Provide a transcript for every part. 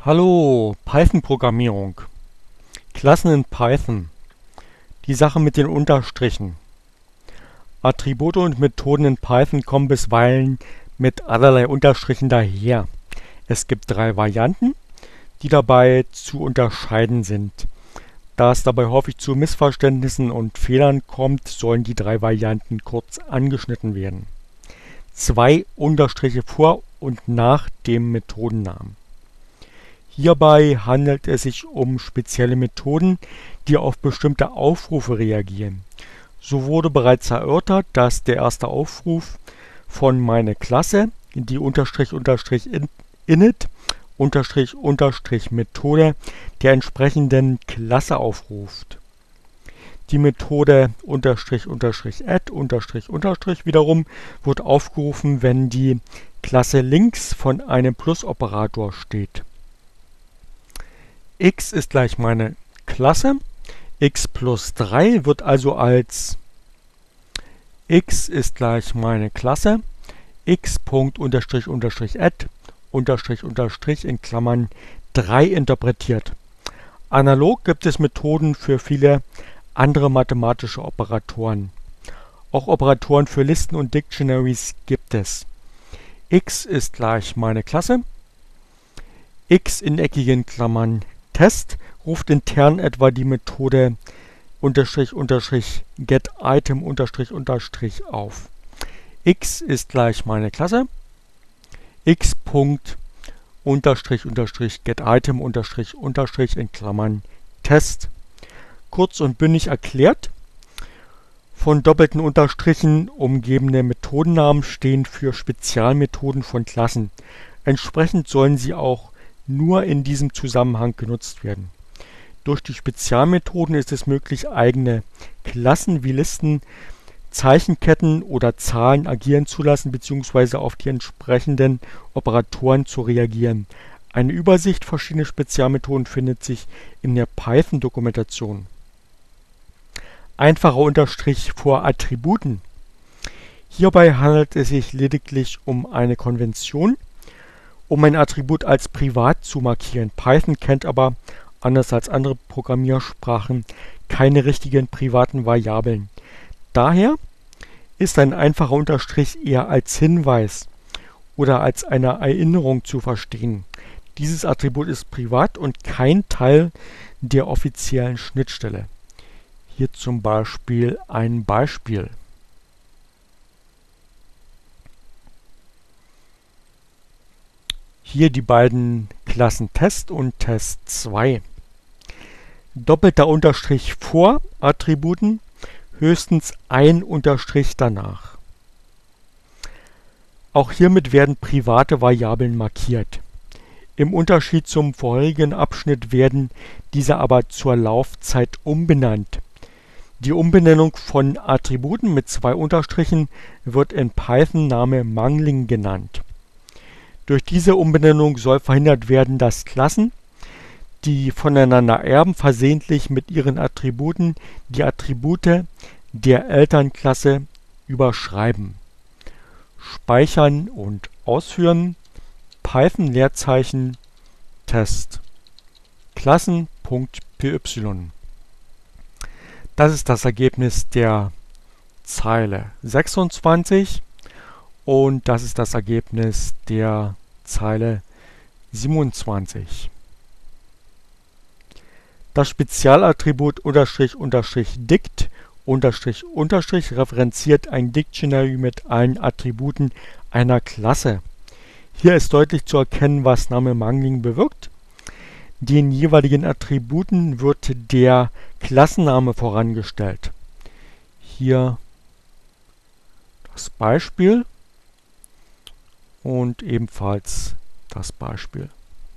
Hallo, Python-Programmierung. Klassen in Python. Die Sache mit den Unterstrichen. Attribute und Methoden in Python kommen bisweilen mit allerlei Unterstrichen daher. Es gibt 3 Varianten, die dabei zu unterscheiden sind. Da es dabei häufig zu Missverständnissen und Fehlern kommt, sollen die 3 Varianten kurz angeschnitten werden. 2 Unterstriche vor und nach dem Methodennamen. Hierbei handelt es sich um spezielle Methoden, die auf bestimmte Aufrufe reagieren. So wurde bereits erörtert, dass der erste Aufruf von meine Klasse die _init Methode der entsprechenden Klasse aufruft. Die Methode _add wiederum wird aufgerufen, wenn die Klasse links von einem Plus-Operator steht. X ist gleich meine Klasse. X plus 3 wird also als X ist gleich meine Klasse. X._add in Klammern 3 interpretiert. Analog gibt es Methoden für viele andere mathematische Operatoren. Auch Operatoren für Listen und Dictionaries gibt es. X ist gleich meine Klasse. X in eckigen Klammern Test ruft intern etwa die Methode _getItem auf. X ist gleich meine Klasse. X._getItem in Klammern Test. Kurz und bündig erklärt: Von doppelten Unterstrichen umgebene Methodennamen stehen für Spezialmethoden von Klassen. Entsprechend sollen sie auch nur in diesem Zusammenhang genutzt werden. Durch die Spezialmethoden ist es möglich, eigene Klassen wie Listen, Zeichenketten oder Zahlen agieren zu lassen bzw. auf die entsprechenden Operatoren zu reagieren. Eine Übersicht verschiedener Spezialmethoden findet sich in der Python-Dokumentation. Einfacher Unterstrich vor Attributen. Hierbei handelt es sich lediglich um eine Konvention, um ein Attribut als privat zu markieren. Python kennt aber, anders als andere Programmiersprachen, keine richtigen privaten Variablen. Daher ist ein einfacher Unterstrich eher als Hinweis oder als eine Erinnerung zu verstehen. Dieses Attribut ist privat und kein Teil der offiziellen Schnittstelle. Hier zum Beispiel ein Beispiel. Hier die beiden Klassen Test und Test2. Doppelter Unterstrich vor Attributen, höchstens ein Unterstrich danach. Auch hiermit werden private Variablen markiert. Im Unterschied zum vorherigen Abschnitt werden diese aber zur Laufzeit umbenannt. Die Umbenennung von Attributen mit 2 Unterstrichen wird in Python Name Mangling genannt. Durch diese Umbenennung soll verhindert werden, dass Klassen, die voneinander erben, versehentlich mit ihren Attributen die Attribute der Elternklasse überschreiben. Speichern und ausführen. Python Leerzeichen Test. Klassen.py. Das ist das Ergebnis der Zeile 26. Und das ist das Ergebnis der Zeile 27. Das Spezialattribut _dict referenziert ein Dictionary mit allen Attributen einer Klasse. Hier ist deutlich zu erkennen, was Name Mangling bewirkt. Den jeweiligen Attributen wird der Klassenname vorangestellt. Hier das Beispiel. Und ebenfalls das Beispiel.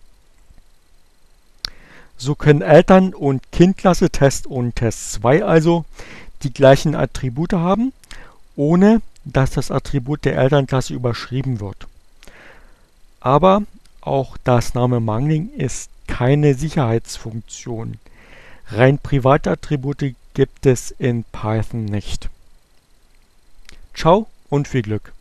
So können Eltern- und Kindklasse Test und Test2 also die gleichen Attribute haben, ohne dass das Attribut der Elternklasse überschrieben wird. Aber auch das Name Mangling ist keine Sicherheitsfunktion. Rein private Attribute gibt es in Python nicht. Ciao und viel Glück!